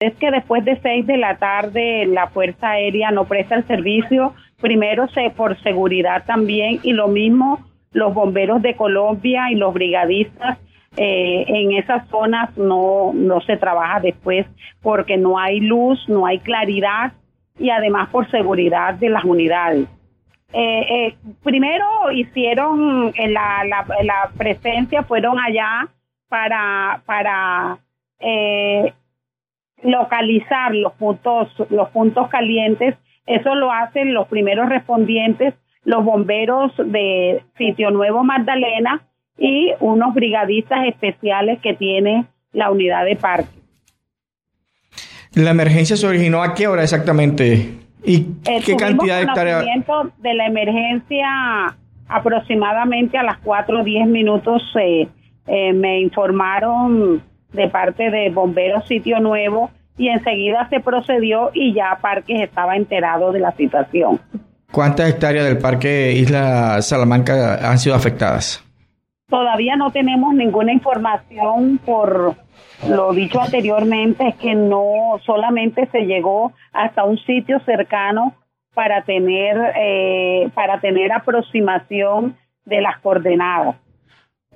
Es que después de 6 de la tarde la Fuerza Aérea no presta el servicio, primero por seguridad también, y lo mismo los bomberos de Colombia y los brigadistas en esas zonas no se trabaja después porque no hay luz, no hay claridad y además por seguridad de las unidades. Primero hicieron la presencia, fueron allá para localizar los puntos calientes. Eso lo hacen los primeros respondientes, los bomberos de Sitio Nuevo Magdalena y unos brigadistas especiales que tiene la unidad de parque. ¿La emergencia se originó a qué hora exactamente? ¿Y qué cantidad de hectáreas? De la emergencia aproximadamente a las 4:10 me informaron de parte de Bomberos Sitio Nuevo y enseguida se procedió y ya Parques estaba enterado de la situación. ¿Cuántas hectáreas del Parque Isla Salamanca han sido afectadas? Todavía no tenemos ninguna información. Por lo dicho anteriormente, es que no solamente se llegó hasta un sitio cercano para tener aproximación de las coordenadas.